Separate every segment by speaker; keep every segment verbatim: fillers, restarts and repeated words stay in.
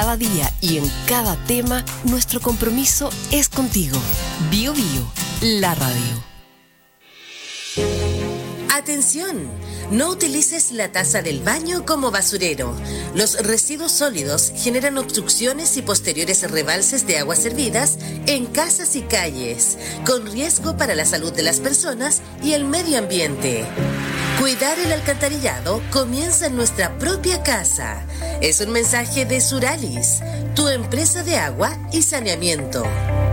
Speaker 1: cada día y en cada tema, nuestro compromiso es contigo. Bio Bio, la radio.
Speaker 2: ¡Atención! No utilices la taza del baño como basurero. Los residuos sólidos generan obstrucciones y posteriores rebalses de aguas servidas en casas y calles, con riesgo para la salud de las personas y el medio ambiente. Cuidar el alcantarillado comienza en nuestra propia casa. Es un mensaje de Suralis, tu empresa de agua y saneamiento.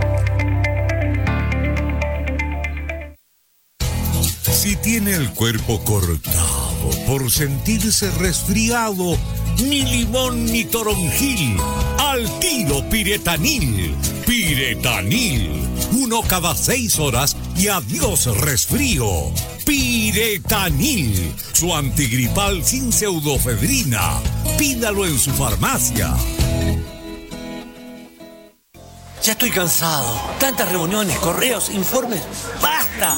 Speaker 3: Si tiene el cuerpo cortado por sentirse resfriado, ni limón ni toronjil, al tiro Piretanil. Piretanil, uno cada seis horas y adiós resfrío. Piretanil, su antigripal sin pseudofedrina. Pídalo en su farmacia.
Speaker 4: Ya estoy cansado. Tantas reuniones, correos, informes. ¡Basta!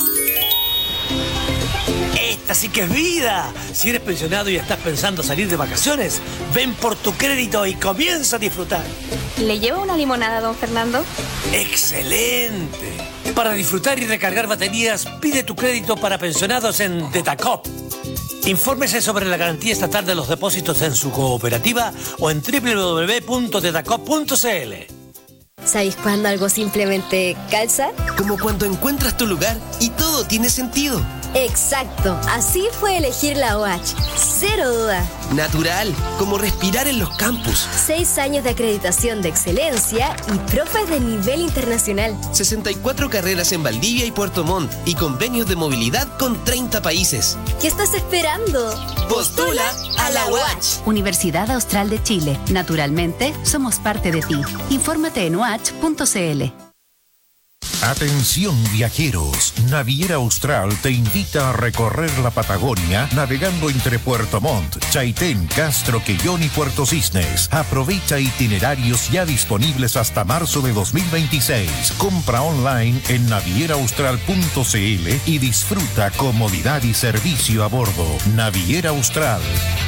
Speaker 4: Esta sí que es vida. Si eres pensionado y estás pensando salir de vacaciones, ven por tu crédito y comienza a disfrutar.
Speaker 5: ¿Le lleva una limonada, don Fernando?
Speaker 4: ¡Excelente! Para disfrutar y recargar baterías, pide tu crédito para pensionados en Detacop. Infórmese sobre la garantía estatal de los depósitos en su cooperativa o en doble u doble u doble u punto detacop punto c l.
Speaker 6: ¿Sabéis cuándo algo simplemente calza?
Speaker 7: Como cuando encuentras tu lugar y todo tiene sentido.
Speaker 6: Exacto, así fue elegir la O H. Cero duda.
Speaker 7: Natural, como respirar en los campus.
Speaker 6: Seis años de acreditación de excelencia y profes de nivel internacional.
Speaker 7: sesenta y cuatro carreras en Valdivia y Puerto Montt y convenios de movilidad con treinta países.
Speaker 6: ¿Qué estás esperando?
Speaker 7: Postula a la O H.
Speaker 8: Universidad Austral de Chile. Naturalmente, somos parte de ti. Infórmate en o h punto c l.
Speaker 9: Atención viajeros, Naviera Austral te invita a recorrer la Patagonia navegando entre Puerto Montt, Chaitén, Castro, Quellón y Puerto Cisnes. Aprovecha itinerarios ya disponibles hasta marzo de dos mil veintiséis. Compra online en naviera austral punto c l y disfruta comodidad y servicio a bordo. Naviera Austral.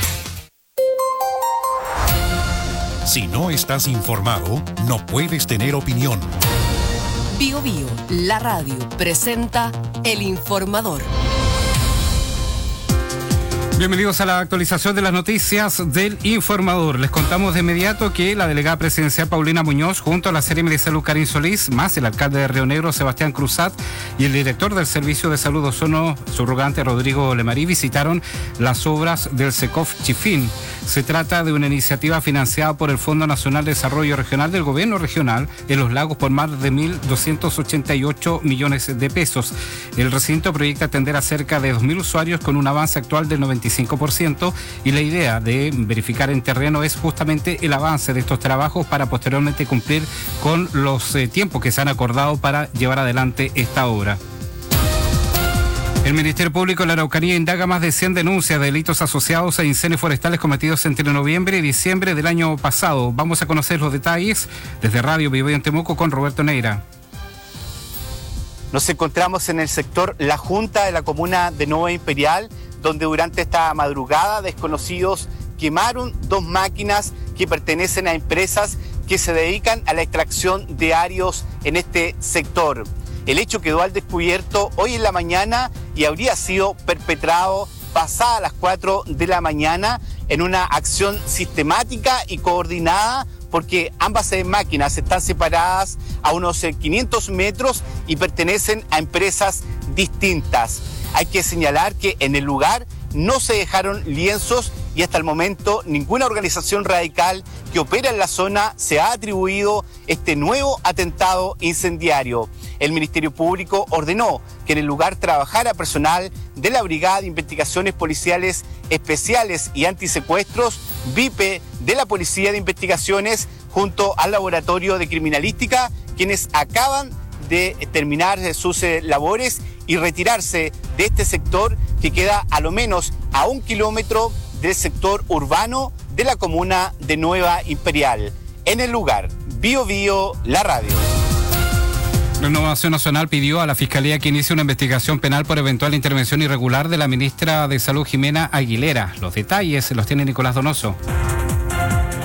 Speaker 9: Si no estás informado, no puedes tener opinión.
Speaker 1: Bio Bio, la radio, presenta El Informador.
Speaker 10: Bienvenidos a la actualización de las noticias del Informador. Les contamos de inmediato que la delegada presidencial Paulina Muñoz, junto a la C R M de Salud Karin Solís, más el alcalde de Río Negro Sebastián Cruzat y el director del Servicio de Salud Ozono subrogante Rodrigo Lemarí visitaron las obras del SECOF Chifín. Se trata de una iniciativa financiada por el Fondo Nacional de Desarrollo Regional del Gobierno Regional en Los Lagos por más de mil doscientos ochenta y ocho millones de pesos. El recinto proyecta atender a cerca de dos mil usuarios con un avance actual del noventa y cinco por ciento y la idea de verificar en terreno es justamente el avance de estos trabajos para posteriormente cumplir con los eh, tiempos que se han acordado para llevar adelante esta obra. El Ministerio Público de la Araucanía indaga más de cien denuncias de delitos asociados a incendios forestales cometidos entre noviembre y diciembre del año pasado. Vamos a conocer los detalles desde Radio Bio Bio en Temuco con Roberto Neira.
Speaker 11: Nos encontramos en el sector La Junta de la comuna de Nueva Imperial, donde durante esta madrugada desconocidos quemaron dos máquinas que pertenecen a empresas que se dedican a la extracción de arios en este sector. El hecho quedó al descubierto hoy en la mañana y habría sido perpetrado pasada las cuatro de la mañana en una acción sistemática y coordinada, porque ambas máquinas están separadas a unos quinientos metros y pertenecen a empresas distintas. Hay que señalar que en el lugar no se dejaron lienzos y hasta el momento ninguna organización radical que opera en la zona se ha atribuido este nuevo atentado incendiario. El Ministerio Público ordenó que en el lugar trabajara personal de la Brigada de Investigaciones Policiales Especiales y Antisecuestros, B I P E, de la Policía de Investigaciones, junto al Laboratorio de Criminalística, quienes acaban de terminar sus labores y retirarse de este sector que queda a lo menos a un kilómetro del sector urbano de la comuna de Nueva Imperial. En el lugar, Bio Bio, la radio.
Speaker 10: Renovación Nacional pidió a la Fiscalía que inicie una investigación penal por eventual intervención irregular de la ministra de Salud, Jimena Aguilera. Los detalles los tiene Nicolás Donoso.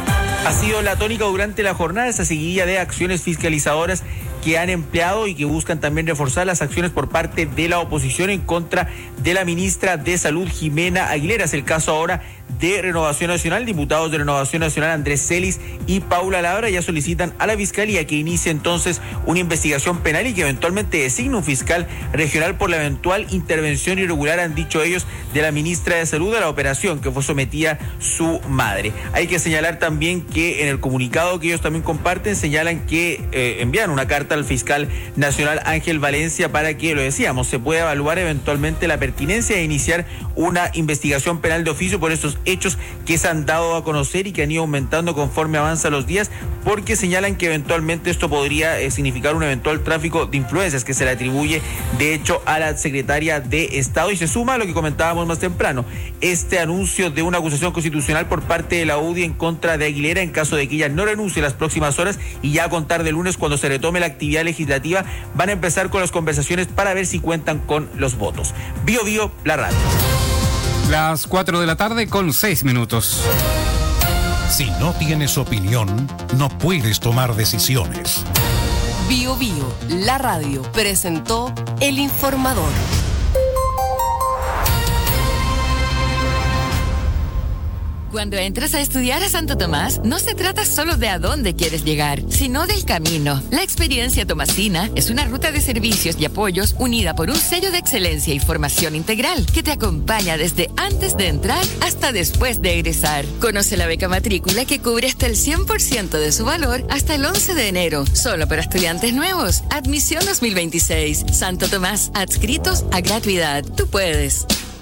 Speaker 12: Ha sido la tónica durante la jornada esa seguidilla de acciones fiscalizadoras que han empleado y que buscan también reforzar las acciones por parte de la oposición en contra de la ministra de Salud, Jimena Aguilera. Es el caso ahora de Renovación Nacional. Diputados de Renovación Nacional, Andrés Celis y Paula Labra, ya solicitan a la Fiscalía que inicie entonces una investigación penal y que eventualmente designe un fiscal regional por la eventual intervención irregular, han dicho ellos, de la ministra de Salud a la operación que fue sometida su madre. Hay que señalar también que en el comunicado que ellos también comparten, señalan que eh, envían una carta al fiscal nacional Ángel Valencia para que, lo decíamos, se pueda evaluar eventualmente la pertinencia de iniciar una investigación penal de oficio por estos hechos que se han dado a conocer y que han ido aumentando conforme avanzan los días, porque señalan que eventualmente esto podría eh, significar un eventual tráfico de influencias que se le atribuye de hecho a la secretaria de Estado, y se suma a lo que comentábamos más temprano, este anuncio de una acusación constitucional por parte de la U D I en contra de Aguilera en caso de que ella no renuncie en las próximas horas, y ya a contar de lunes, cuando se retome la actividad legislativa, van a empezar con las conversaciones para ver si cuentan con los votos. Bio Bio, la radio.
Speaker 10: Las cuatro de la tarde con seis minutos.
Speaker 9: Si no tienes opinión, no puedes tomar decisiones.
Speaker 1: Bio Bio, la radio, presentó El Informador.
Speaker 13: Cuando entras a estudiar a Santo Tomás, no se trata solo de a dónde quieres llegar, sino del camino. La experiencia tomasina es una ruta de servicios y apoyos unida por un sello de excelencia y formación integral que te acompaña desde antes de entrar hasta después de egresar. Conoce la beca matrícula que cubre hasta el cien por ciento de su valor hasta el once de enero, solo para estudiantes nuevos. Admisión dos mil veintiséis. Santo Tomás, adscritos a gratuidad. Tú puedes.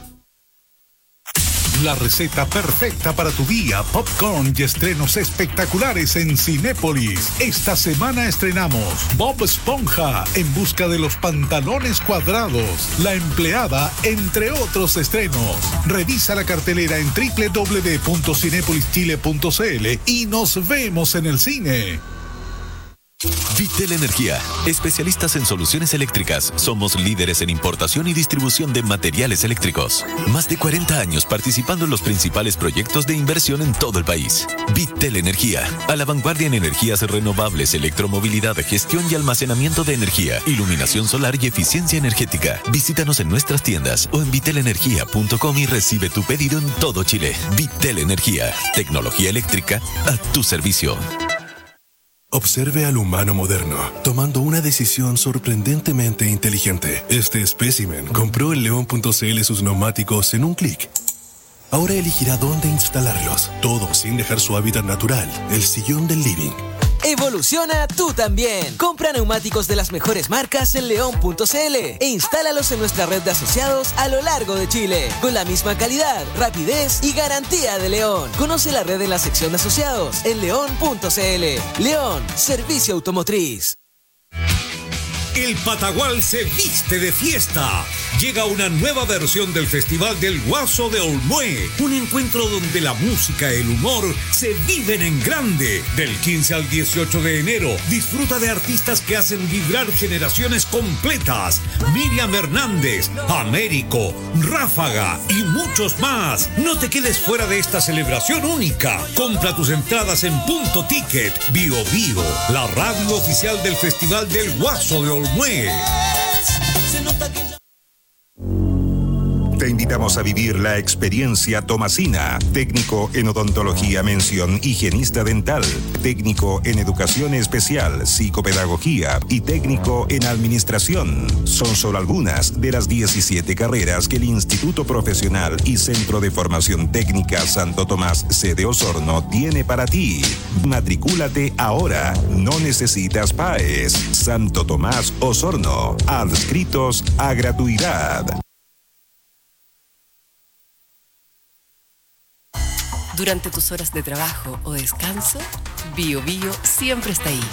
Speaker 3: La receta perfecta para tu día, popcorn y estrenos espectaculares en Cinépolis. Esta semana estrenamos Bob Esponja en busca de los pantalones cuadrados, La Empleada, entre otros estrenos. Revisa la cartelera en doble u doble u doble u punto cinépolis chile punto c l y nos vemos en el cine.
Speaker 14: Vitel Energía, especialistas en soluciones eléctricas. Somos líderes en importación y distribución de materiales eléctricos. Más de cuarenta años participando en los principales proyectos de inversión en todo el país. Vitel Energía, a la vanguardia en energías renovables, electromovilidad, gestión y almacenamiento de energía, iluminación solar y eficiencia energética. Visítanos en nuestras tiendas o en vitel energía punto com y recibe tu pedido en todo Chile. Vitel Energía, tecnología eléctrica a tu servicio.
Speaker 15: Observe al humano moderno, tomando una decisión sorprendentemente inteligente. Este espécimen compró en león punto c l sus neumáticos en un clic. Ahora elegirá dónde instalarlos, todo sin dejar su hábitat natural, el sillón del living.
Speaker 16: Evoluciona tú también. Compra neumáticos de las mejores marcas en león punto c l e instálalos en nuestra red de asociados a lo largo de Chile, con la misma calidad, rapidez y garantía de León. Conoce la red en la sección de asociados en león punto c l. León, servicio automotriz.
Speaker 3: El Patagual se viste de fiesta. Llega una nueva versión del Festival del Guaso de Olmué. Un encuentro donde la música y el humor se viven en grande. Del quince al dieciocho de enero, disfruta de artistas que hacen vibrar generaciones completas. Miriam Hernández, Américo, Ráfaga y muchos más. No te quedes fuera de esta celebración única. Compra tus entradas en Punto Ticket. Bio Bio, la radio oficial del Festival del Guaso de Olmué.
Speaker 17: Te invitamos a vivir la experiencia tomasina. Técnico en odontología, mención higienista dental. Técnico en educación especial, psicopedagogía y técnico en administración. Son solo algunas de las diecisiete carreras que el Instituto Profesional y Centro de Formación Técnica Santo Tomás, sede Osorno, tiene para ti. Matricúlate ahora. No necesitas P A E S. Santo Tomás Osorno. Adscritos a gratuidad.
Speaker 1: Durante tus horas de trabajo o descanso, Bio Bio siempre está ahí.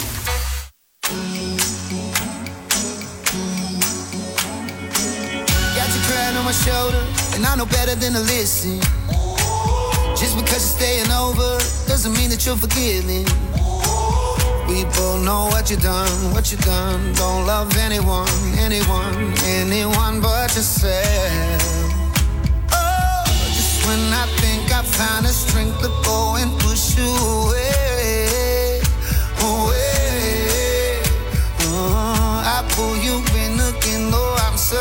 Speaker 18: Got your crown on my shoulder, and I know better than to listen. Just because you're staying over, doesn't mean that you're forgiving. We both know what you done, what you done. Don't love anyone, anyone, anyone but yourself. When I think I found the strength to go and push you away,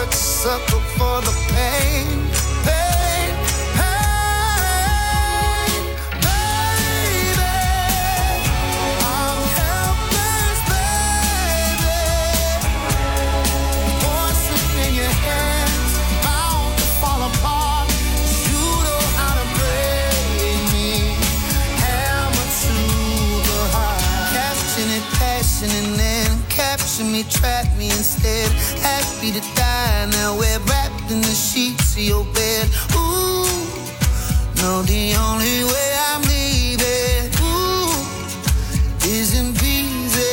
Speaker 18: such a sucker for the pain. Pain, pain, baby. I'm helpless, baby. Poison in your hands, bound to fall apart. You know how to break me. Hammer to the heart. Capturing it, passion, and then capture me, trap me instead. Happy to die now, we're wrapped in the sheets of your bed. Ooh, no, the only way I'm leaving, ooh, is in pieces.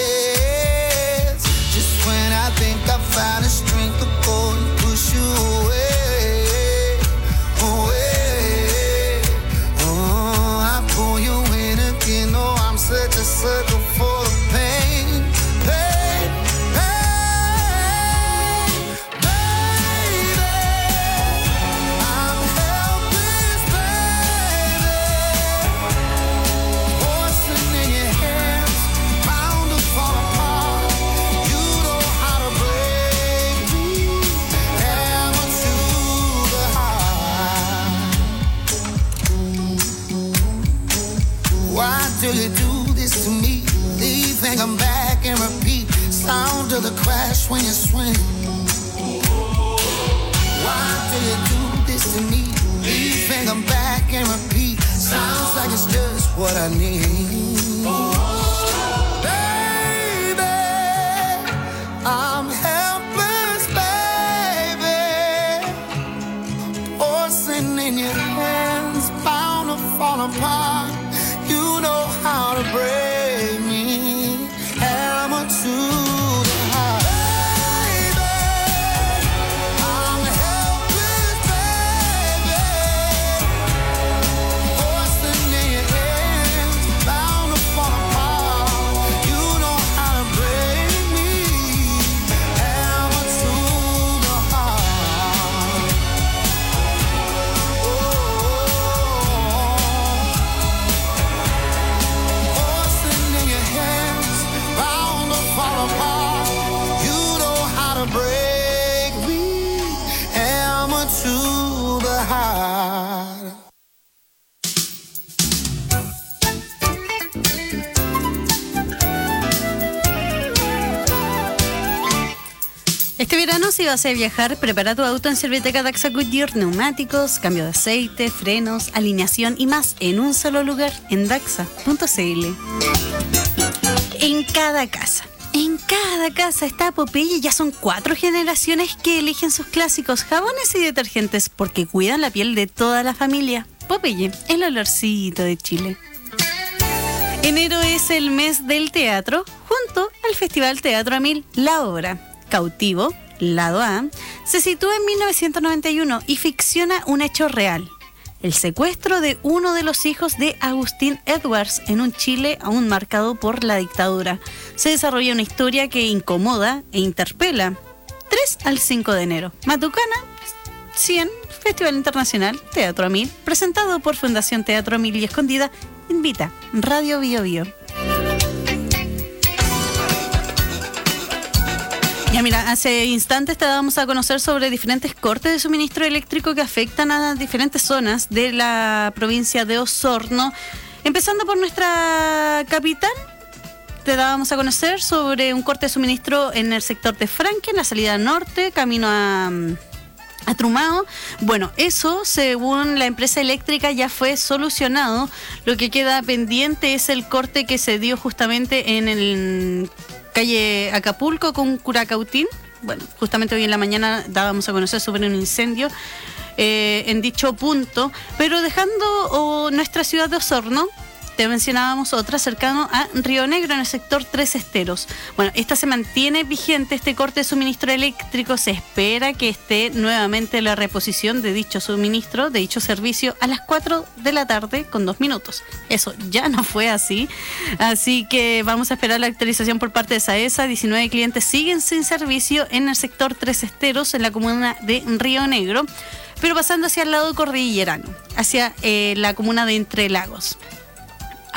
Speaker 18: Just when I think I found a strength to go and push you away, away. Oh, I pull you in again. Oh, I'm such a sucker for the pain, pain, pain, baby. I'm helpless, baby. Poison in your hands, bound to fall apart. You know how to break me. Hammer to the heart. Why do you do this to me? Leave and come back and repeat. Sound of the crash when you swing. Why do you do this to me? Leave and come back and repeat. Sounds like it's just what I need. Baby, I'm helpless, baby. Poison in your hands, bound to fall apart. You know how to break me. Hammer to the heart. Baby, I'm helpless, baby. Poison in your hands, bound to fall apart. You know how to break me. Hammer to the heart. Poison in your hands, bound to fall apart. You know how to break me. Hammer to the heart.
Speaker 19: Este verano, si vas a viajar, prepara tu auto en Serviteca Daxa Goodyear. Neumáticos, cambio de aceite, frenos, alineación y más en un solo lugar en daxa punto c l. En cada casa, en cada casa está Popeye. Ya son cuatro generaciones que eligen sus clásicos jabones y detergentes porque cuidan la piel de toda la familia. Popeye, el olorcito de Chile. Enero es el mes del teatro, junto al Festival Teatro a Mil. La obra Cautivo, lado A, se sitúa en mil novecientos noventa y uno y ficciona un hecho real: el secuestro de uno de los hijos de Agustín Edwards en un Chile aún marcado por la dictadura. Se desarrolla una historia que incomoda e interpela. tres al cinco de enero. Matucana cien, Festival Internacional Teatro a Mil, presentado por Fundación Teatro a Mil y Escondida. Invita Radio Bio Bio. Ya mira, hace instantes te dábamos a conocer sobre diferentes cortes de suministro eléctrico que afectan a diferentes zonas de la provincia de Osorno. Empezando por nuestra capital, te dábamos a conocer sobre un corte de suministro en el sector de Franque, en la salida norte, camino a, a Trumao. Bueno, eso, según la empresa eléctrica, ya fue solucionado. Lo que queda pendiente es el corte que se dio justamente en el calle Acapulco con Curacautín. Bueno, justamente hoy en la mañana dábamos a conocer sobre un incendio eh, en dicho punto, pero dejando oh, nuestra ciudad de Osorno, te mencionábamos otra cercano a Río Negro, en el sector Tres Esteros. Bueno, esta se mantiene vigente, este corte de suministro eléctrico. Se espera que esté nuevamente la reposición de dicho suministro, de dicho servicio, a las cuatro de la tarde con dos minutos. Eso ya no fue así, así que vamos a esperar la actualización por parte de SAESA. diecinueve clientes siguen sin servicio en el sector Tres Esteros, en la comuna de Río Negro, pero pasando hacia el lado cordillerano, hacia eh, la comuna de Entre Lagos.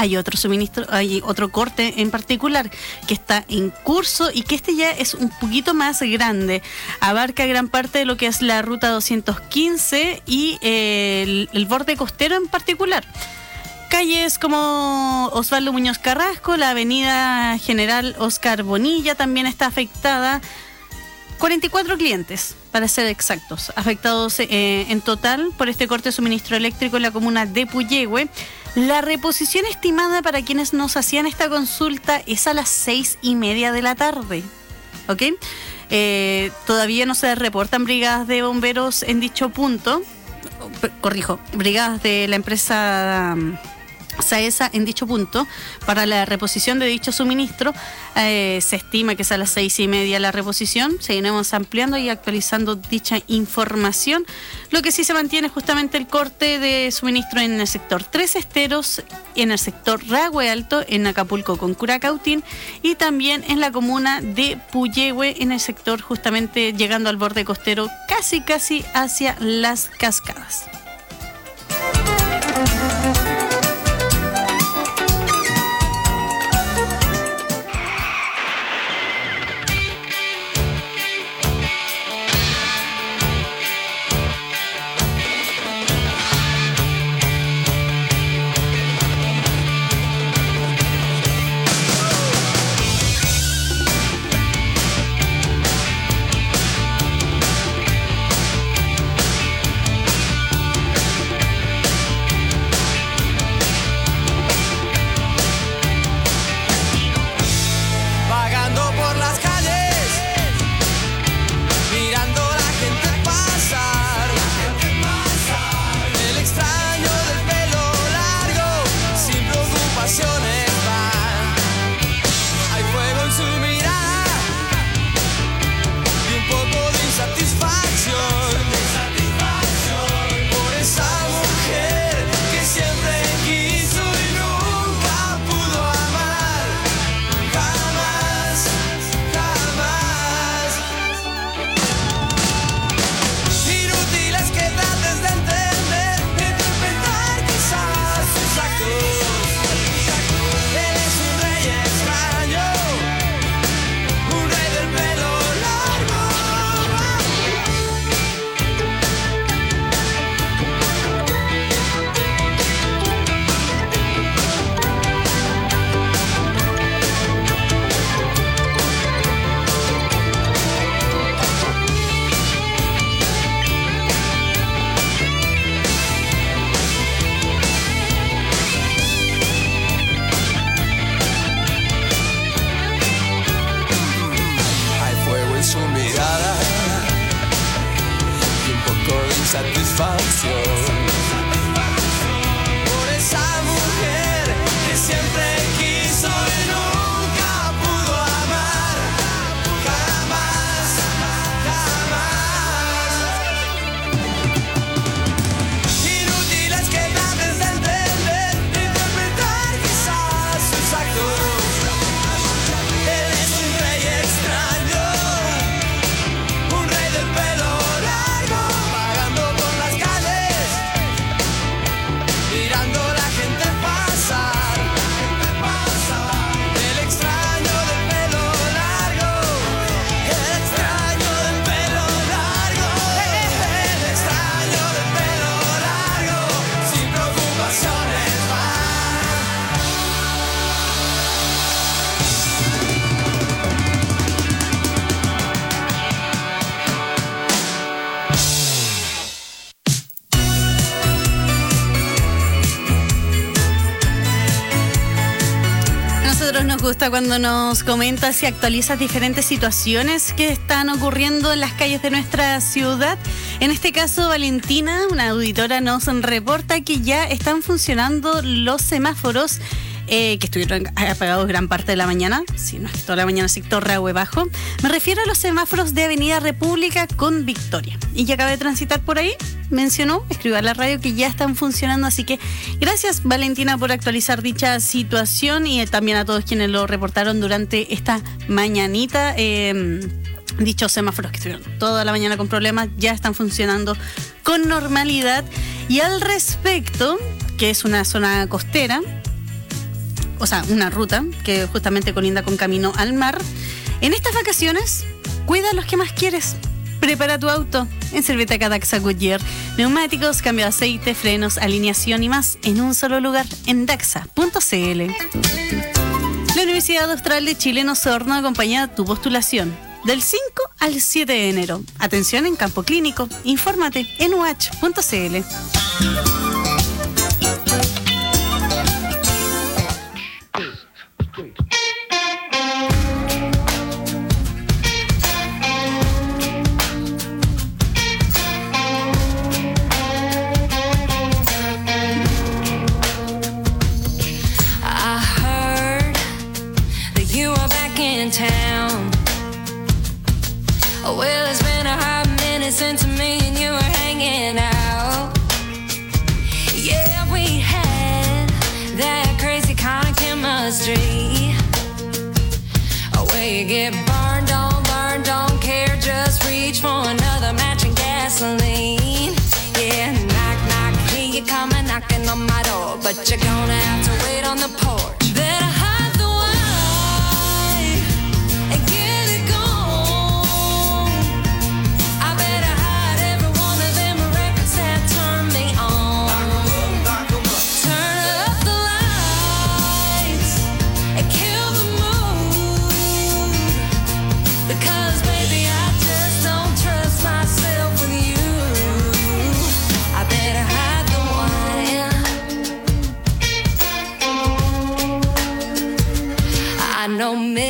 Speaker 19: hay otro suministro, hay otro corte en particular que está en curso y que este ya es un poquito más grande. Abarca gran parte de lo que es la ruta doscientos quince y eh, el, el borde costero en particular. Calles como Osvaldo Muñoz Carrasco, la avenida General Oscar Bonilla también está afectada. cuarenta y cuatro clientes, para ser exactos, afectados eh, en total por este corte de suministro eléctrico en la comuna de Puyehue. La reposición estimada para quienes nos hacían esta consulta es a las seis y media de la tarde. ¿Ok? Eh, todavía no se reportan brigadas de bomberos en dicho punto. Corrijo, brigadas de la empresa SAESA en dicho punto para la reposición de dicho suministro. Eh, se estima que es a las seis y media la reposición. Seguiremos ampliando y actualizando dicha información. Lo que sí se mantiene es justamente el corte de suministro en el sector Tres Esteros, en el sector Ragüe Alto, en Acapulco con Curacautín y también en la comuna de Puyehue, en el sector justamente llegando al borde costero, casi casi hacia Las Cascadas. Nos gusta cuando nos comentas y actualizas diferentes situaciones que están ocurriendo en las calles de nuestra ciudad. En este caso, Valentina, una auditora, nos reporta que ya están funcionando los semáforos eh, que estuvieron apagados gran parte de la mañana, si no es toda la mañana, sector Ragüe Bajo. Me refiero a los semáforos de Avenida República con Victoria. Y ya acaba de transitar por ahí, mencionó, escribió a la radio que ya están funcionando, así que gracias, Valentina, por actualizar dicha situación y también a todos quienes lo reportaron durante esta mañanita. Eh, dichos semáforos que estuvieron toda la mañana con problemas ya están funcionando con normalidad. Y al respecto, que es una zona costera, o sea, una ruta que justamente colinda con camino al mar. En estas vacaciones, cuida a los que más quieres. Prepara tu auto en Serviteca Daxa Goodyear. Neumáticos, cambio de aceite, frenos, alineación y más en un solo lugar en daxa punto c l. La Universidad Austral de Chile en Osorno acompaña tu postulación del cinco al siete de enero. Atención en campo clínico. Infórmate en u h punto c l.
Speaker 20: Well, it's been a hot minute since me and you were hanging out. Yeah, we had that crazy kind of chemistry. Oh, where you get burned, don't burn, don't care, just reach for another match and gasoline. Yeah, knock, knock, hear you coming, knocking on my door, but you're gonna have to wait on the porch. Better hide the wine and get it going. I know me,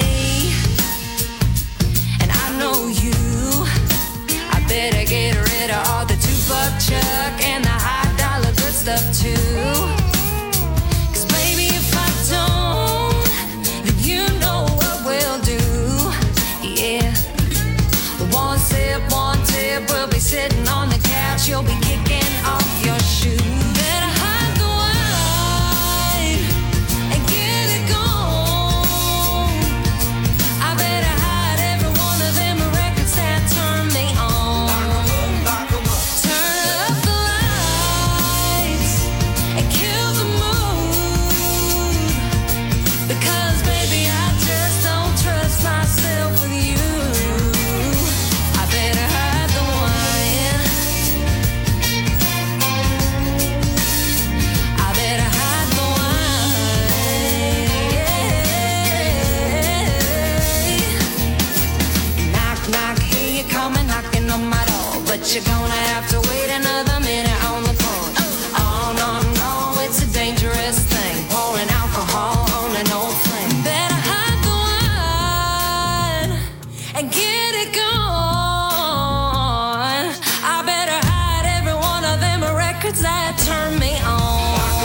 Speaker 20: and I know you. I better get rid of all the two-buck chuck and the high dollar good stuff too. Cause baby, if I don't, then you know what we'll do. Yeah, one sip, one tip, we'll be sitting on the couch. You'll be kicking off your shoes. Better hide the wine and get it going. But you're gonna have to wait another minute on the porch. Oh, no, no, it's a dangerous thing. Pouring alcohol on an old flame. Better hide the wine and get it going. I better hide every one of them records that turn me on.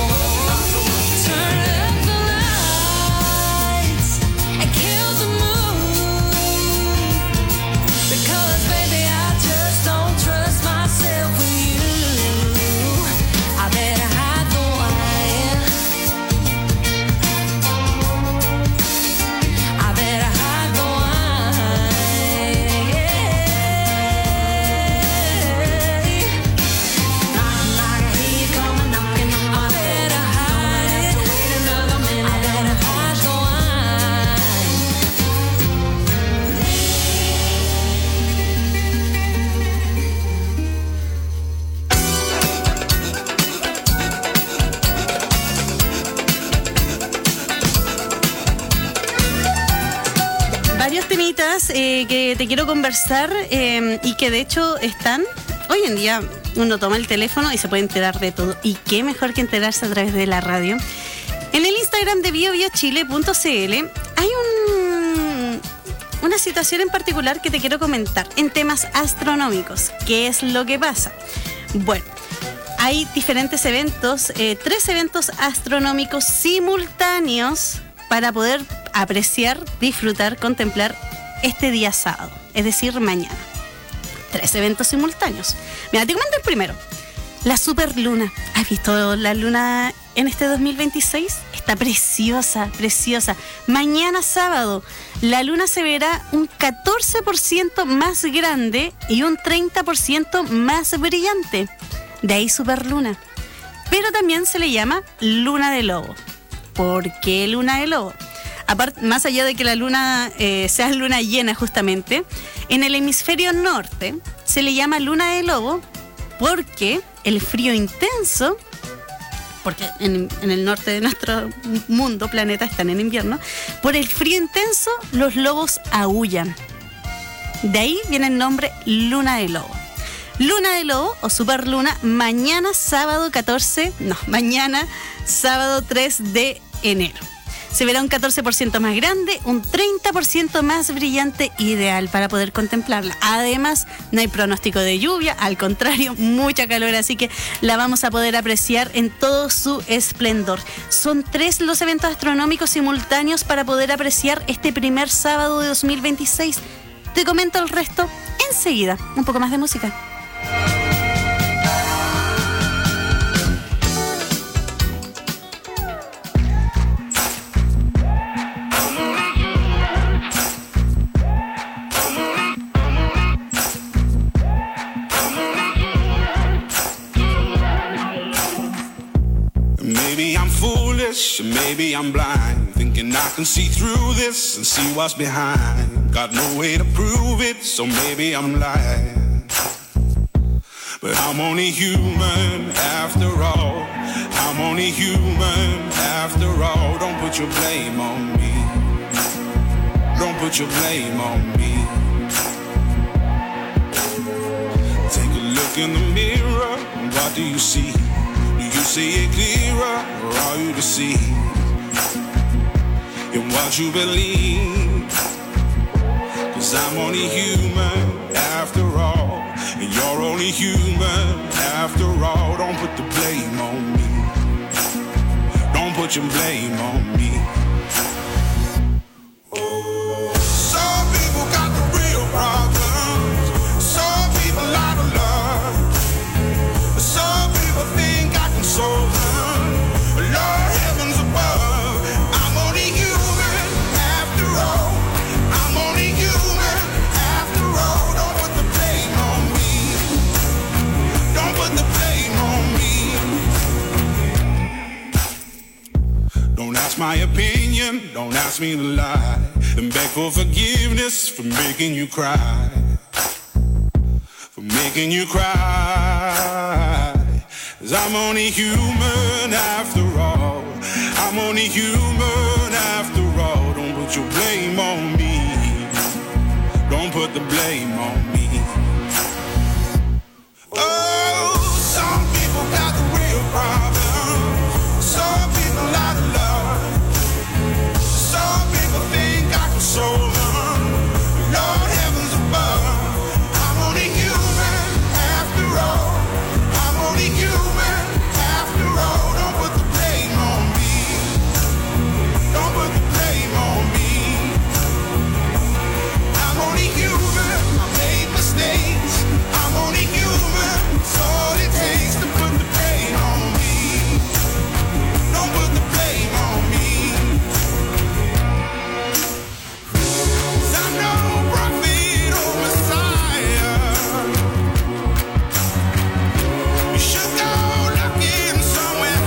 Speaker 20: Turn up the lights and kill the mood. Because baby, I just don't trust myself with you. I better hide the wine. I better hide the wine. Yeah. Knock, knock, I hear you coming, knocking on my door. I better hide it. Wait another minute. I better hide the wine.
Speaker 19: Varios temitas eh, que te quiero conversar eh, y que de hecho están, hoy en día uno toma el teléfono y se puede enterar de todo. Y qué mejor que enterarse a través de la radio. En el Instagram de bio bio chile punto c l hay un, una situación en particular que te quiero comentar en temas astronómicos. ¿Qué es lo que pasa? Bueno, hay diferentes eventos, eh, tres eventos astronómicos simultáneos para poder apreciar, disfrutar, contemplar este día sábado, es decir, mañana. Tres eventos simultáneos. Mira, te comento el primero. La superluna. ¿Has visto la luna en este dos mil veintiséis? Está preciosa, preciosa. Mañana sábado, la luna se verá un catorce por ciento más grande y un treinta por ciento más brillante. De ahí superluna. Pero también se le llama luna de lobo. ¿por qué luna de lobo? Aparte, más allá de que la luna eh, sea luna llena justamente, en el hemisferio norte se le llama luna de lobo porque el frío intenso, porque en, en el norte de nuestro mundo, planeta, están en invierno, por el frío intenso los lobos aúllan. De ahí viene el nombre luna de lobo. Luna de lobo o superluna mañana sábado catorce, no, mañana sábado tres de enero. Se verá un catorce por ciento más grande, un treinta por ciento más brillante, ideal para poder contemplarla. Además, no hay pronóstico de lluvia, al contrario, mucha calor, así que la vamos a poder apreciar en todo su esplendor. Son tres los eventos astronómicos simultáneos para poder apreciar este primer sábado de dos mil veintiséis. Te comento el resto enseguida. Un poco más de música.
Speaker 21: Maybe I'm foolish, maybe I'm blind, thinking I can see through this and see what's behind. Got no way to prove it, so maybe I'm lying. But I'm only human after all. I'm only human after all. Don't put your blame on me. Don't put your blame on me. Take a look in the mirror, what do you see? Do you see it clearer, or are you deceived in what you believe? 'Cause I'm only human after all, and you're only human after all. Don't put the blame on me. Don't put your blame on me. Some people got the real problems. Some people out of love. Some people think I can solve them. Lord heavens above, I'm only human after all. I'm only human after all. Don't put the blame on me. Don't put the blame on me. Don't ask my opinion, don't ask me to lie, and beg for forgiveness for making you cry. For making you cry. 'Cause I'm only human after all. I'm only human after all. Don't put your blame on me. Don't put the blame on me. Oh, some people got the real problem. Some people out of love. Some people think I can solve them. Lord heavens above, I'm only human after all. I'm only human after all. Don't put the blame on me. Don't put the blame on me. I'm only human. I made mistakes. I'm only human. It's all it takes to put the blame on me. Don't put the blame on me. 'Cause I'm no prophet or Messiah. You should go looking somewhere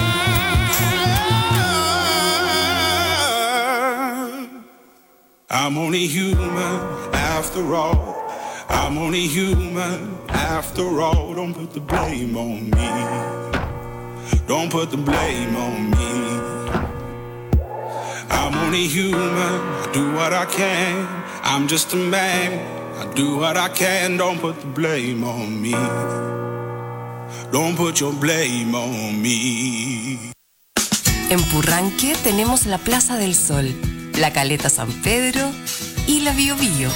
Speaker 21: higher. I'm only human after all. I'm only human after all. Don't put the blame on me. Don't put the blame on me. I'm only human. I do what I can. I'm just a man. I do what I can. Don't put the blame on me. Don't put your blame on me.
Speaker 1: En Purranque tenemos la Plaza del Sol, la Caleta San Pedro y la Bío Bío.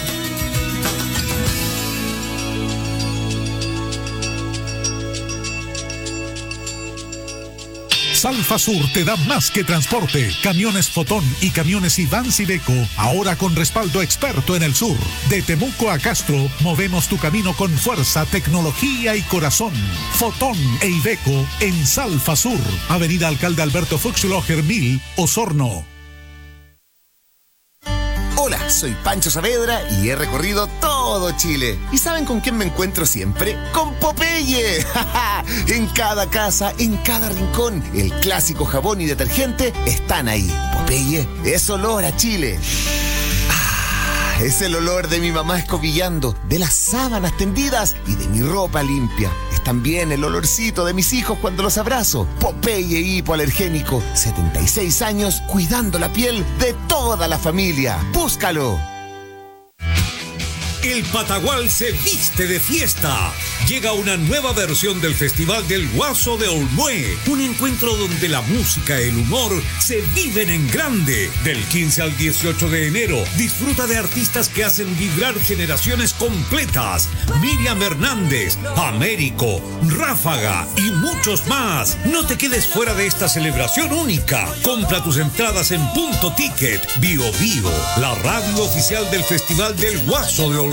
Speaker 3: Salfa Sur te da más que transporte. Camiones Fotón y camiones Iván Sideco, ahora con respaldo experto en el sur. De Temuco a Castro, movemos tu camino con fuerza, tecnología y corazón. Fotón e Iveco en Salfa Sur, Avenida Alcalde Alberto Fuchsloger mil, Osorno.
Speaker 7: Hola,
Speaker 2: Soy Pancho Saavedra y he recorrido todo Chile. ¿Y saben con quién me encuentro siempre? ¡Con Popeye! En cada casa, en cada rincón, el clásico jabón y detergente están ahí. Popeye es olor a Chile. Ah, es el olor de mi mamá escobillando, de las sábanas tendidas y de mi ropa limpia. Es también el olorcito de mis hijos cuando los abrazo. Popeye hipoalergénico, setenta y seis años cuidando la piel de toda la familia. ¡Búscalo!
Speaker 3: El Patagual se viste de fiesta. Llega una nueva versión del Festival del Guaso de Olmué. Un encuentro donde la música y el humor se viven en grande. Del quince al dieciocho de enero, disfruta de artistas que hacen vibrar generaciones completas. Miriam Hernández, Américo, Ráfaga y muchos más. No te quedes fuera de esta celebración única. Compra tus entradas en Punto Ticket. Bio Bio, la radio oficial del Festival del Guaso de Olmué.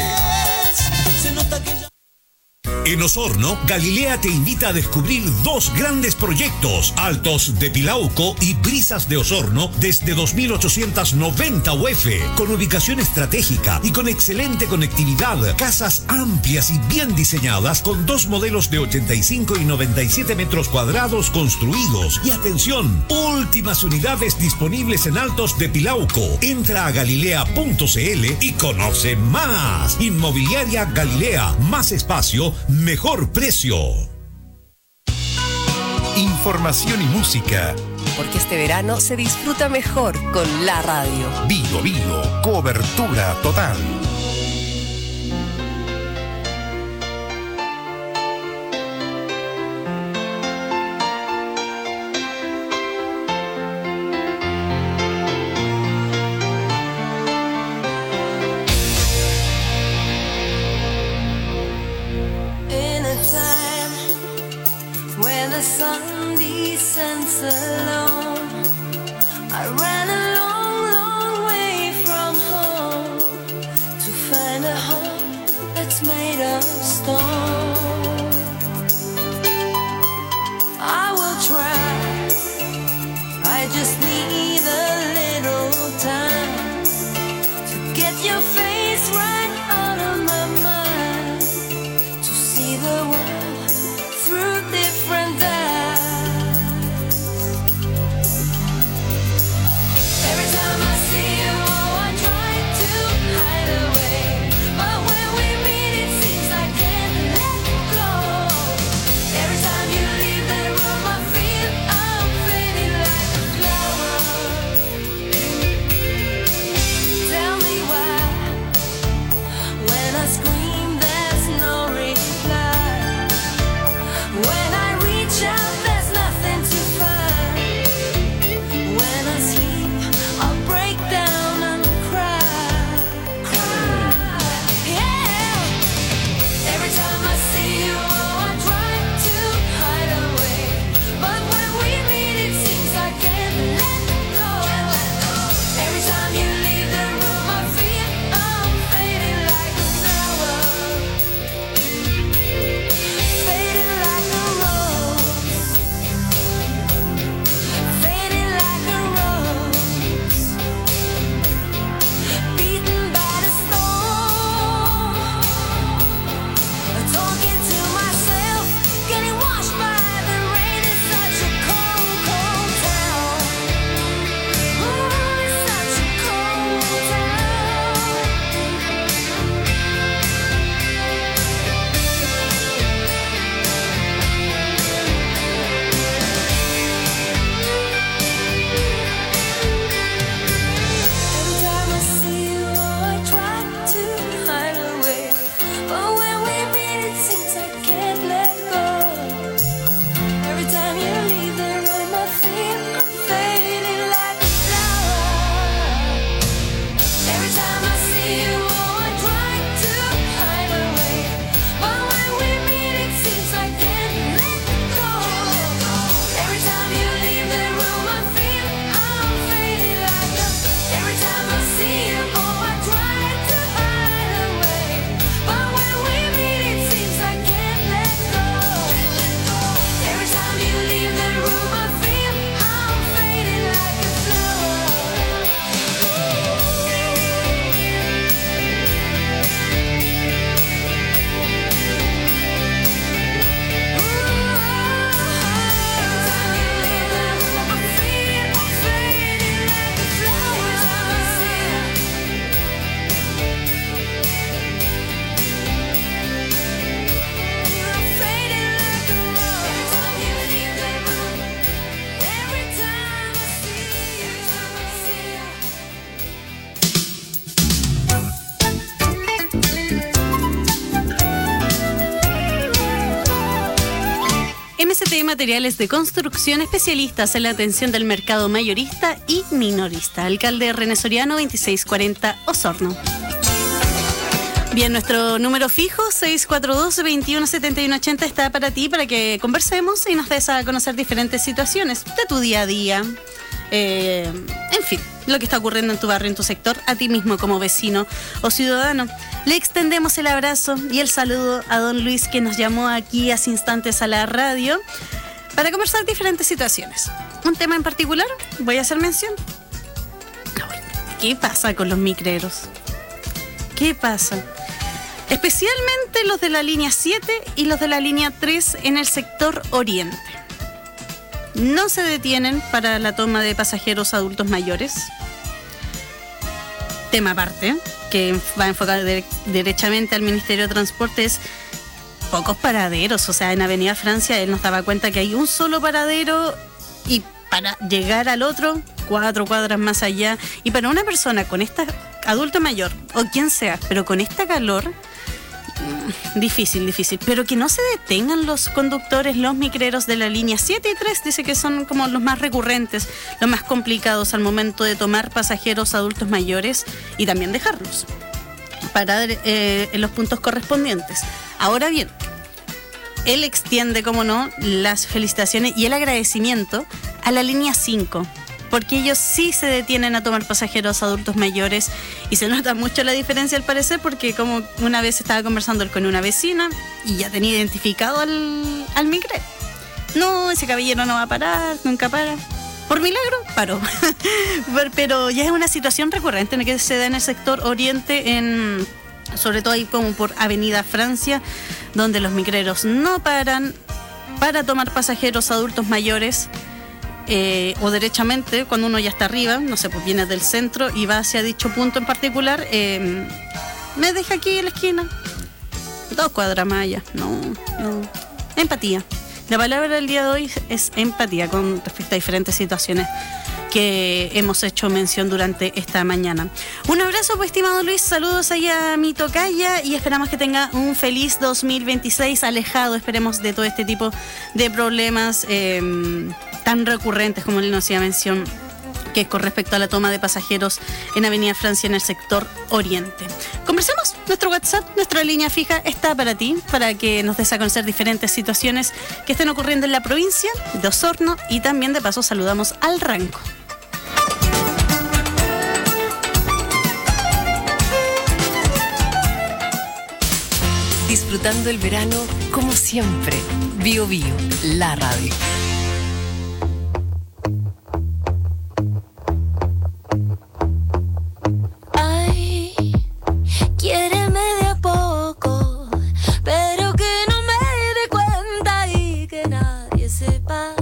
Speaker 3: En Osorno, Galilea te invita a descubrir dos grandes proyectos, Altos de Pilauco y Brisas de Osorno, desde dos mil ochocientos noventa U F, con ubicación estratégica y con excelente conectividad, casas amplias y bien diseñadas, con dos modelos de ochenta y cinco y noventa y siete metros cuadrados construidos. Y atención, últimas unidades disponibles en Altos de Pilauco. Entra a galilea punto c l y conoce más. Inmobiliaria Galilea, más espacio, mejor precio.
Speaker 9: Información y música.
Speaker 1: Porque este verano se disfruta mejor con la radio.
Speaker 9: Bio Bio, cobertura total.
Speaker 20: Like
Speaker 19: M S T Materiales de Construcción, especialistas en la atención del mercado mayorista y minorista. Alcalde René Soriano, veintiséis cuarenta, Osorno. Bien, nuestro número fijo, seis cuatro dos, veintiuno setenta y uno ochenta, está para ti, para que conversemos y nos des a conocer diferentes situaciones de tu día a día. Eh, en fin, lo que está ocurriendo en tu barrio, en tu sector, a ti mismo como vecino o ciudadano. Le extendemos el abrazo y el saludo a don Luis, que nos llamó aquí hace instantes a la radio para conversar diferentes situaciones. Un tema en particular, voy a hacer mención. ¿Qué pasa con los micreros? ¿Qué pasa? Especialmente los de la línea siete y los de la línea tres en el sector oriente. No se detienen para la toma de pasajeros adultos mayores. Tema aparte, que va enfocado de- derechamente al Ministerio de Transporte, es pocos paraderos. O sea, en Avenida Francia él nos daba cuenta que hay un solo paradero y para llegar al otro, cuatro cuadras más allá. Y para una persona con esta, adulto mayor o quien sea, pero con esta calor, mm, difícil, difícil. Pero que no se detengan los conductores, los micreros de la línea siete y tres, dice que son como los más recurrentes, los más complicados al momento de tomar pasajeros adultos mayores y también dejarlos, parar eh, en los puntos correspondientes. Ahora bien, él extiende, como no, las felicitaciones y el agradecimiento a la línea cinco, porque ellos sí se detienen a tomar pasajeros adultos mayores y se nota mucho la diferencia al parecer, porque como una vez estaba conversando con una vecina y ya tenía identificado al, al micrero. No, ese caballero no va a parar, nunca para. Por milagro, paró. Pero ya es una situación recurrente en la que se da en el sector oriente, en, sobre todo ahí como por Avenida Francia, donde los micreros no paran para tomar pasajeros adultos mayores. Eh, o derechamente, cuando uno ya está arriba, no sé, pues viene del centro y va hacia dicho punto en particular, eh, me deja aquí en la esquina, dos cuadras más allá. No, no. Empatía. La palabra del día de hoy es empatía con respecto a diferentes situaciones que hemos hecho mención durante esta mañana. Un abrazo, pues, estimado Luis, saludos allá a mi tocaya y esperamos que tenga un feliz dos mil veintiséis, alejado, esperemos, de todo este tipo de problemas eh, tan recurrentes como él nos hacía mención, que es con respecto a la toma de pasajeros en Avenida Francia en el sector oriente. Conversemos, nuestro WhatsApp, nuestra línea fija está para ti, para que nos des a conocer diferentes situaciones que estén ocurriendo en la provincia de Osorno y también de paso saludamos al Ranco.
Speaker 1: Disfrutando el verano como siempre. Bio Bio, la radio.
Speaker 20: Ay, quiéreme de a poco, pero que no me dé cuenta y que nadie sepa.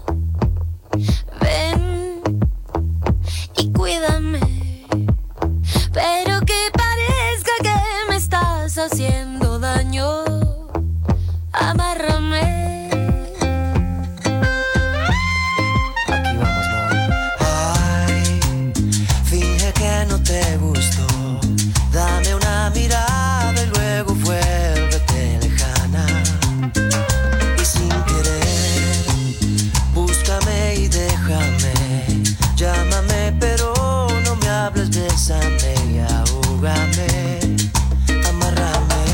Speaker 20: Ven y cuídame, pero que parezca que me estás haciendo daño. Amárrame.
Speaker 5: Aquí vamos, amor. Ay, finge que no te gustó. Dame una mirada y luego vuélvete lejana. Y sin querer, búscame y déjame. Llámame, pero no me hables, bésame y ahógame. Amárrame.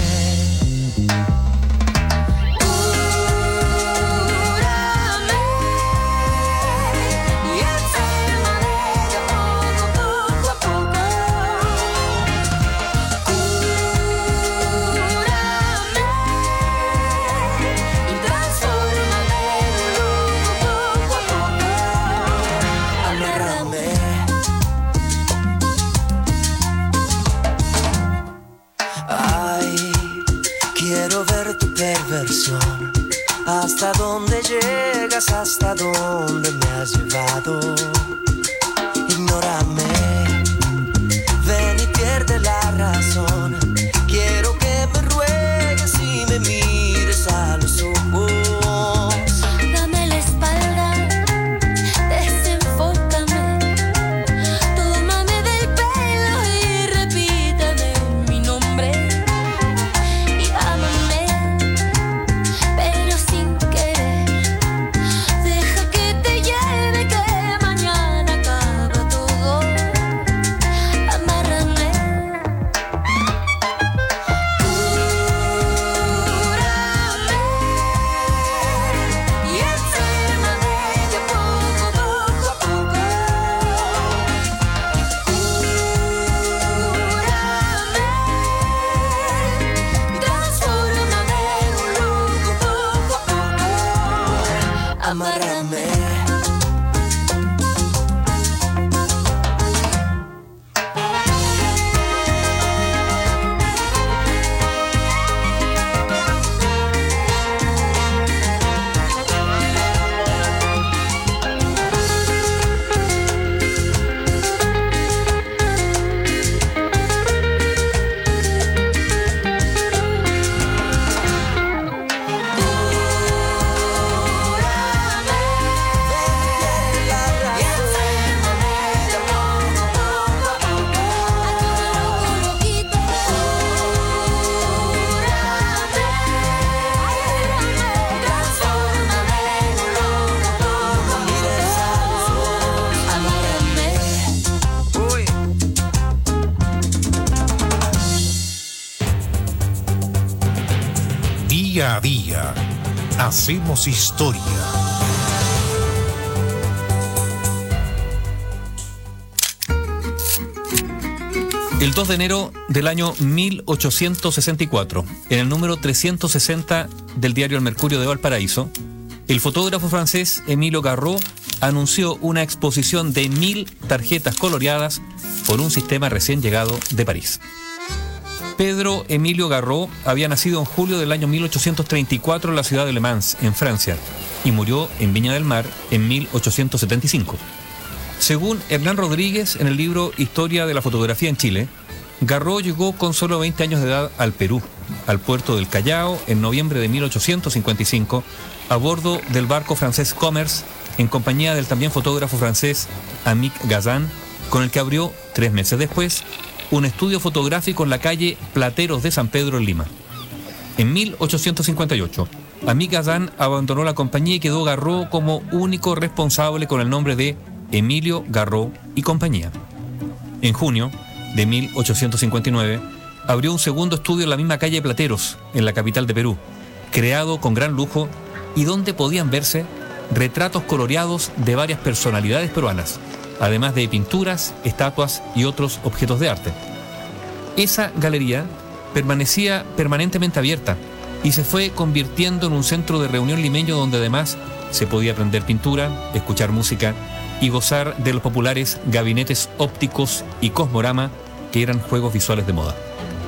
Speaker 5: Perversión, hasta dónde llegas, hasta dónde me has llevado. Ignórame, ven y pierde la razón. Quiero que me ruegues y me mires a los ojos.
Speaker 20: Dame la espalda, desenfócame, tómame del pelo y repítame mi nombre. Y ámame, pero sin querer,
Speaker 5: amárrame.
Speaker 9: Día a día, hacemos historia.
Speaker 4: El dos de enero del año mil ochocientos sesenta y cuatro, en el número trescientos sesenta del diario El Mercurio de Valparaíso, el fotógrafo francés Emilio Garraud anunció una exposición de mil tarjetas coloreadas por un sistema recién llegado de París. Pedro Emilio Garraud había nacido en julio del año mil ochocientos treinta y cuatro en la ciudad de Le Mans, en Francia, y murió en Viña del Mar en mil ochocientos setenta y cinco. Según Hernán Rodríguez, en el libro Historia de la Fotografía en Chile, Garraud llegó con solo veinte años de edad al Perú, al puerto del Callao, en noviembre de mil ochocientos cincuenta y cinco, a bordo del barco francés Commerce, en compañía del también fotógrafo francés Amic Gazan, con el que abrió, tres meses después, un estudio fotográfico en la calle Plateros de San Pedro en Lima. En mil ochocientos cincuenta y ocho, Amic Gazan abandonó la compañía y quedó Garraud como único responsable con el nombre de Emilio Garraud y compañía. En junio de mil ochocientos cincuenta y nueve, abrió un segundo estudio en la misma calle Plateros, en la capital de Perú, creado con gran lujo y donde podían verse retratos coloreados de varias personalidades peruanas, además de pinturas, estatuas y otros objetos de arte. Esa galería permanecía permanentemente abierta y se fue convirtiendo en un centro de reunión limeño donde además se podía aprender pintura, escuchar música y gozar de los populares gabinetes ópticos y Cosmorama, que eran juegos visuales de moda.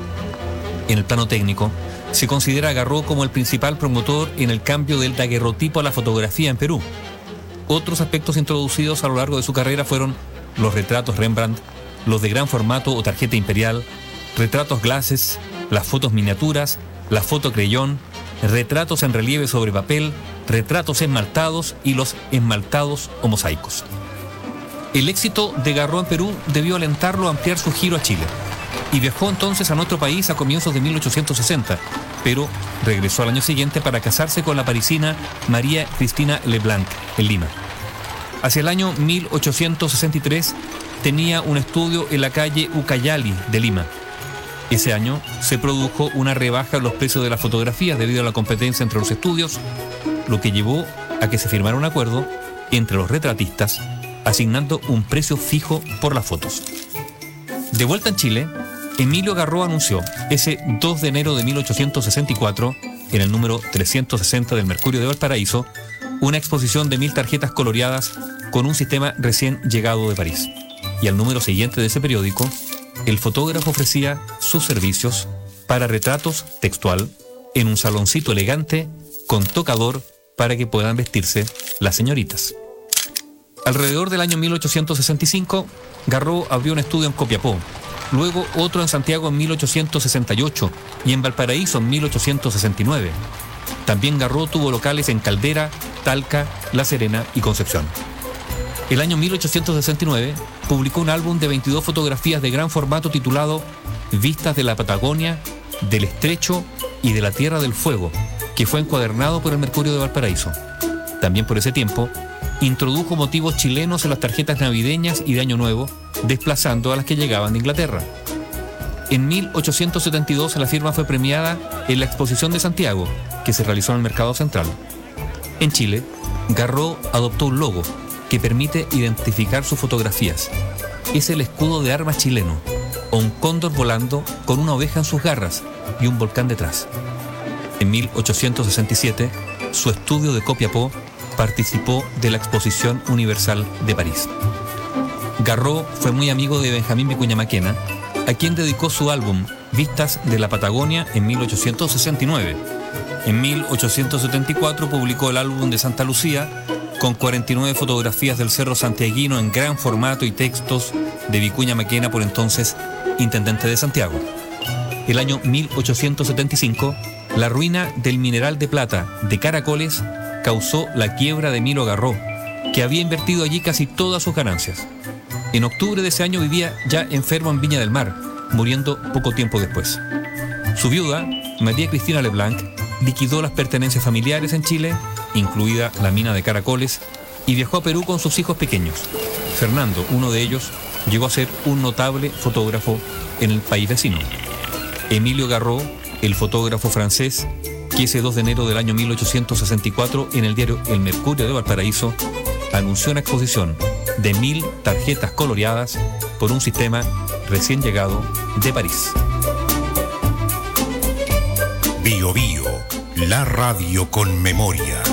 Speaker 4: En el plano técnico, se considera a Garraud como el principal promotor en el cambio del daguerrotipo a la fotografía en Perú. Otros aspectos introducidos a lo largo de su carrera fueron los retratos Rembrandt, los de gran formato o tarjeta imperial, retratos glaces, las fotos miniaturas, la foto creyón, retratos en relieve sobre papel, retratos esmaltados y los esmaltados o mosaicos. El éxito de Garraud en Perú debió alentarlo a ampliar su giro a Chile, y viajó entonces a nuestro país a comienzos de mil ochocientos sesenta, pero regresó al año siguiente para casarse con la parisina María Cristina Leblanc en Lima. Hacia el año mil ochocientos sesenta y tres tenía un estudio en la calle Ucayali de Lima. Ese año se produjo una rebaja en los precios de las fotografías debido a la competencia entre los estudios, lo que llevó a que se firmara un acuerdo entre los retratistas asignando un precio fijo por las fotos. De vuelta en Chile, Emilio Garraud anunció ese dos de enero de mil ochocientos sesenta y cuatro, en el número trescientos sesenta del Mercurio de Valparaíso, una exposición de mil tarjetas coloreadas con un sistema recién llegado de París. Y al número siguiente de ese periódico, el fotógrafo ofrecía sus servicios para retratos textual en un saloncito elegante con tocador para que puedan vestirse las señoritas. Alrededor del año mil ochocientos sesenta y cinco, Garraud abrió un estudio en Copiapó, luego otro en Santiago en mil ochocientos sesenta y ocho y en Valparaíso en mil ochocientos sesenta y nueve. También Garraud tuvo locales en Caldera, Talca, La Serena y Concepción. El año mil ochocientos sesenta y nueve publicó un álbum de veintidós fotografías de gran formato titulado Vistas de la Patagonia, del Estrecho y de la Tierra del Fuego, que fue encuadernado por el Mercurio de Valparaíso. También por ese tiempo, introdujo motivos chilenos en las tarjetas navideñas y de Año Nuevo, desplazando a las que llegaban de Inglaterra. En mil ochocientos setenta y dos la firma fue premiada en la Exposición de Santiago, que se realizó en el Mercado Central. En Chile, Garraud adoptó un logo que permite identificar sus fotografías. Es el escudo de armas chileno, o un cóndor volando con una oveja en sus garras y un volcán detrás. En mil ochocientos sesenta y siete, su estudio de Copiapó participó de la Exposición Universal de París. Garreau fue muy amigo de Benjamín Vicuña Maquena, a quien dedicó su álbum Vistas de la Patagonia en mil ochocientos sesenta y nueve. En mil ochocientos setenta y cuatro publicó el álbum de Santa Lucía, con cuarenta y nueve fotografías del Cerro Santiaguino en gran formato y textos de Vicuña Maquena, por entonces intendente de Santiago. El año mil ochocientos setenta y cinco, la ruina del mineral de plata de Caracoles causó la quiebra de Emilio Garreau, que había invertido allí casi todas sus ganancias. En octubre de ese año vivía ya enfermo en Viña del Mar, muriendo poco tiempo después. Su viuda, María Cristina Leblanc, liquidó las pertenencias familiares en Chile, incluida la mina de Caracoles, y viajó a Perú con sus hijos pequeños. Fernando, uno de ellos, llegó a ser un notable fotógrafo en el país vecino. Emilio Garreau, el fotógrafo francés, que ese dos de enero del año mil ochocientos sesenta y cuatro en el diario El Mercurio de Valparaíso anunció una exposición de mil tarjetas coloreadas por un sistema recién llegado de París.
Speaker 9: Bio Bio, la radio con memoria.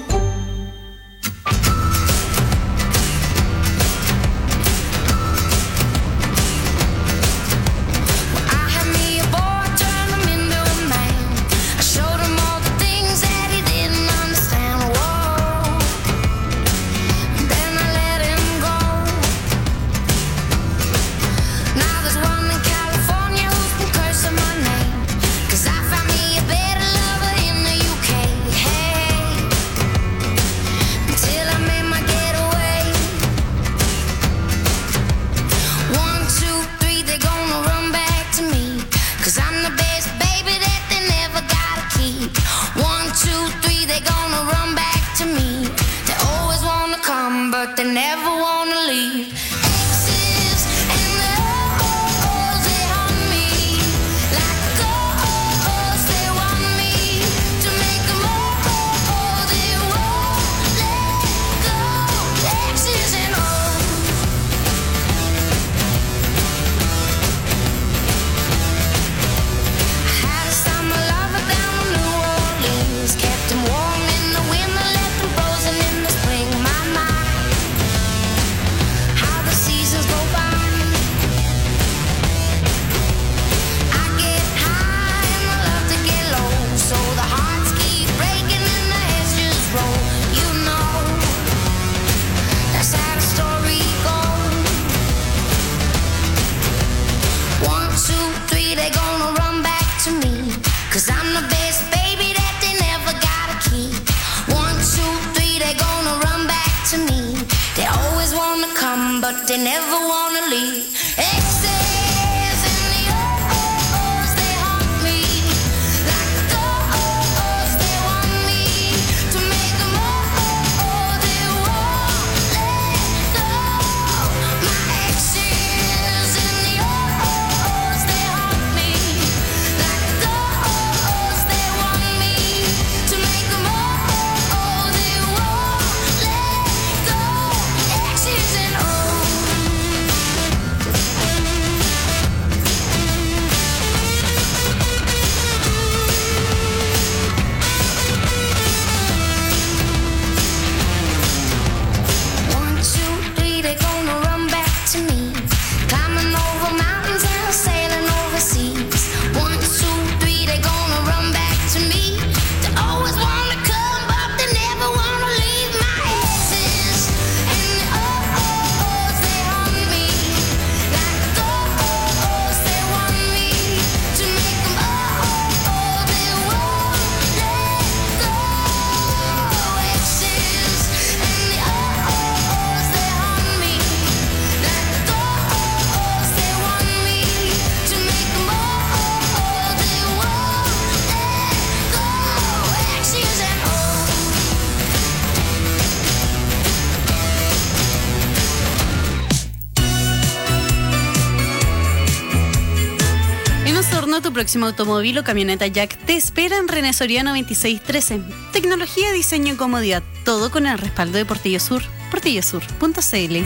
Speaker 19: Tu próximo automóvil o camioneta Jack te espera en René Soriano veintiséis trece. Tecnología, diseño y comodidad, todo con el respaldo de Portillo Sur, portillo sur punto c l.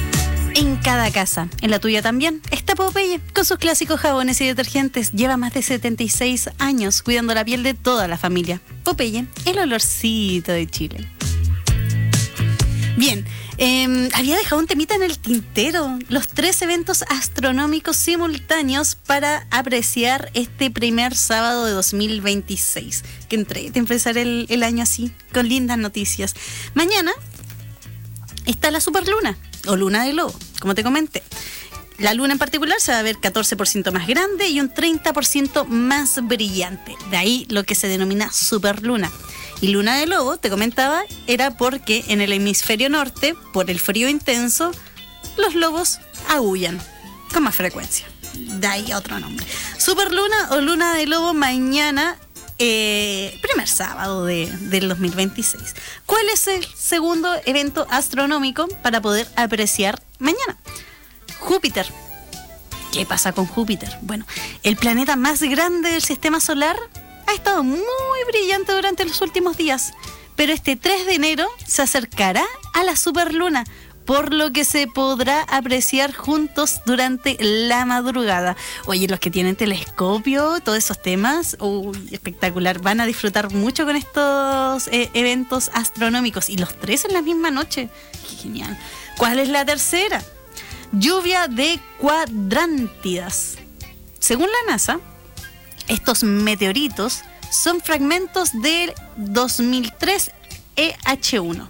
Speaker 19: En cada casa, en la tuya también, está Popeye, con sus clásicos jabones y detergentes. Lleva más de setenta y seis años cuidando la piel de toda la familia. Popeye, el olorcito de Chile. Bien, eh, había dejado un temita en el tintero. Los tres eventos astronómicos simultáneos para apreciar este primer sábado de dos mil veintiséis. Que entre de empezar el, el año así, con lindas noticias. Mañana está la superluna, o luna de lobo, como te comenté. La luna en particular se va a ver catorce por ciento más grande y un treinta por ciento más brillante. De ahí lo que se denomina superluna. Y luna de lobo, te comentaba, era porque en el hemisferio norte, por el frío intenso, los lobos aúllan con más frecuencia. De ahí otro nombre. Superluna o luna de lobo mañana, eh, primer sábado de, del dos mil veintiséis. ¿Cuál es el segundo evento astronómico para poder apreciar mañana? Júpiter. ¿Qué pasa con Júpiter? Bueno, el planeta más grande del sistema solar ha estado muy brillante durante los últimos días, pero este tres de enero se acercará a la superluna, por lo que se podrá apreciar juntos durante la madrugada. Oye, los que tienen telescopio, todos esos temas, uy, espectacular, van a disfrutar mucho con estos eh, eventos astronómicos, y los tres en la misma noche. Qué genial. ¿Cuál es la tercera? Lluvia de cuadrántidas. Según la NASA, estos meteoritos son fragmentos del dos mil tres E H uno,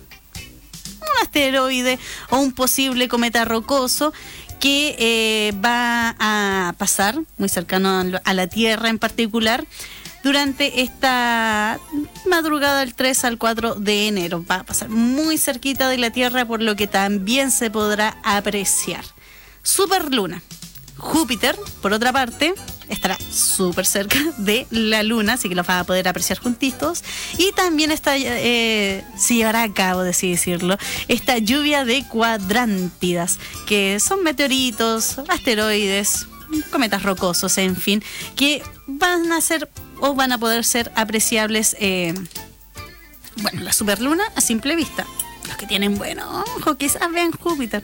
Speaker 19: un asteroide o un posible cometa rocoso que eh, va a pasar muy cercano a la Tierra en particular durante esta madrugada del tres al cuatro de enero. Va a pasar muy cerquita de la Tierra, por lo que también se podrá apreciar. Superluna. Júpiter, por otra parte, estará súper cerca de la Luna, así que los van a poder apreciar juntitos. Y también está, eh, se llevará a cabo, de así decirlo, esta lluvia de cuadrántidas, que son meteoritos, asteroides, cometas rocosos, en fin, que van a ser o van a poder ser apreciables, eh, bueno, la superluna a simple vista. Los que tienen buen ojo, quizás vean Júpiter.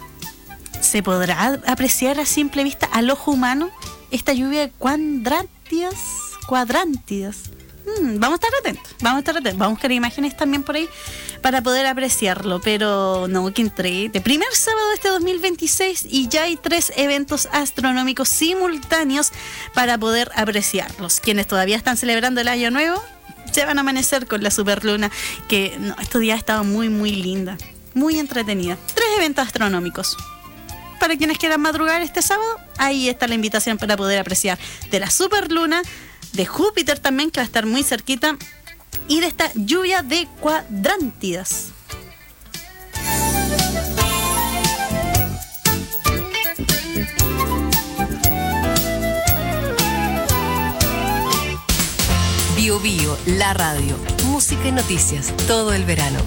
Speaker 19: ¿Se podrá apreciar a simple vista al ojo humano esta lluvia de cuadrántidas? Cuadrántidas. Hmm, vamos a estar atentos, vamos a estar atentos. Vamos a buscar imágenes también por ahí para poder apreciarlo. Pero no, que entré de primer sábado de este dos mil veintiséis y ya hay tres eventos astronómicos simultáneos para poder apreciarlos. Quienes todavía están celebrando el año nuevo se van a amanecer con la superluna, que no, estos días ha estado muy muy linda, muy entretenida. Tres eventos astronómicos. Para quienes quieran madrugar este sábado, ahí está la invitación para poder apreciar de la superluna, de Júpiter también, que va a estar muy cerquita, y de esta lluvia de cuadrántidas.
Speaker 1: Bio Bio, la radio, música y noticias, todo el verano.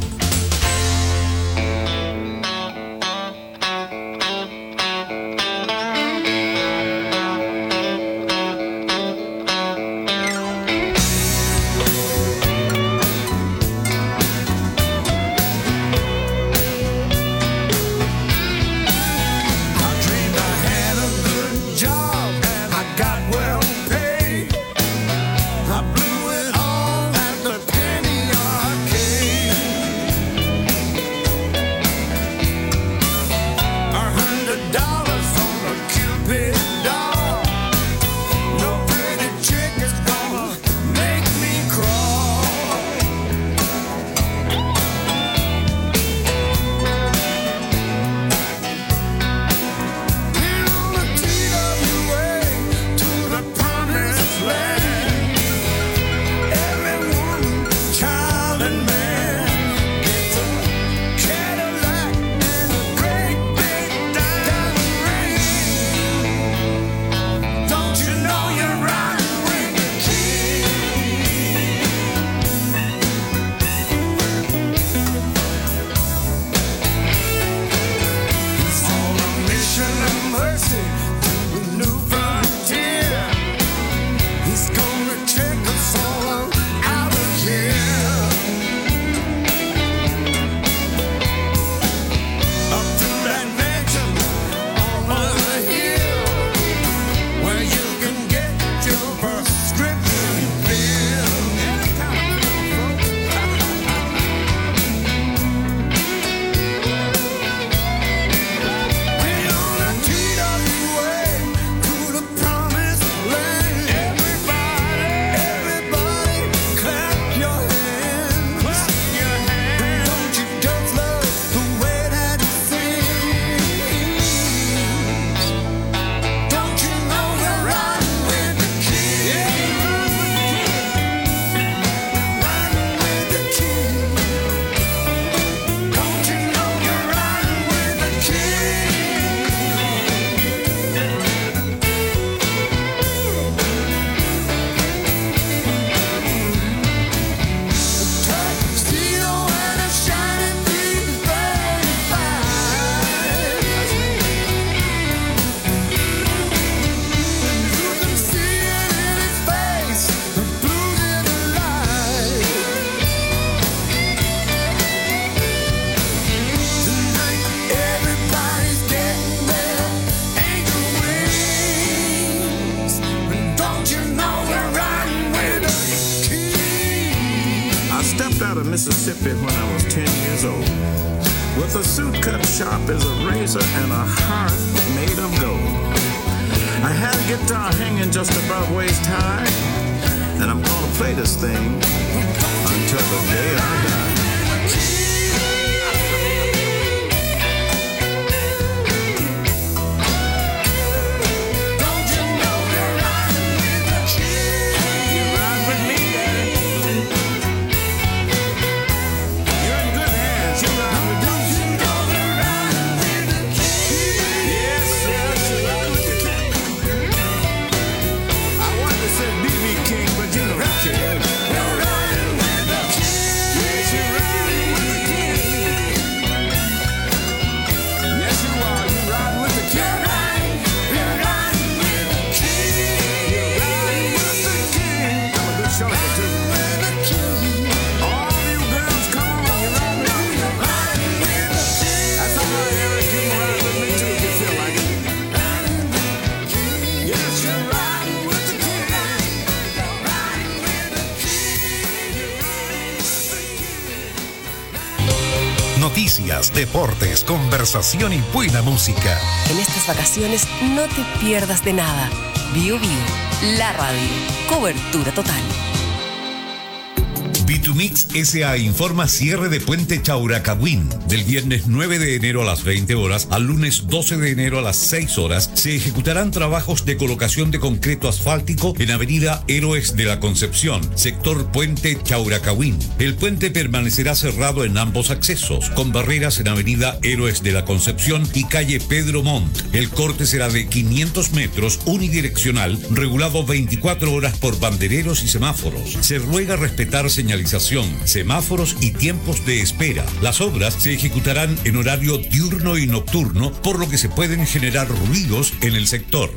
Speaker 6: Mississippi when I was ten years old. With a suit cut sharp as a razor and a heart made of gold. I had a guitar hanging just above waist high, and I'm gonna play this thing until the day I die.
Speaker 9: Noticias, deportes, conversación y buena música.
Speaker 1: En estas vacaciones no te pierdas de nada. Bio Bio, la radio. Cobertura total.
Speaker 3: Vitumix S A informa cierre de puente Chauracahuín. Del viernes nueve de enero a las veinte horas al lunes doce de enero a las seis horas se ejecutarán trabajos de colocación de concreto asfáltico en avenida Héroes de la Concepción, sector puente Chauracahuín. El puente permanecerá cerrado en ambos accesos, con barreras en avenida Héroes de la Concepción y calle Pedro Montt. El corte será de quinientos metros unidireccional, regulado veinticuatro horas por bandereros y semáforos. Se ruega respetar señalización, semáforos y tiempos de espera. Las obras se ejecutarán en horario diurno y nocturno, por lo que se pueden generar ruidos en el sector.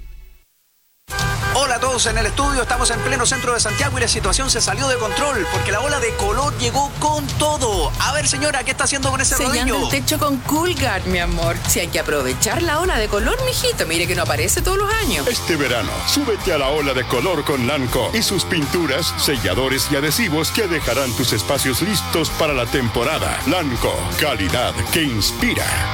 Speaker 22: Hola a todos en el estudio, estamos en pleno centro de Santiago y la situación se salió de control porque la ola de color llegó con todo. A ver, señora, ¿qué está haciendo con ese
Speaker 23: Sellando
Speaker 22: rodillo?
Speaker 23: el techo con Coolguard, mi amor. Si hay que aprovechar la ola de color, mijito, mire que no aparece todos los años.
Speaker 24: Este verano, súbete a la ola de color con Lanco y sus pinturas, selladores y adhesivos que dejarán tus espacios listos para la temporada. Lanco, calidad que inspira.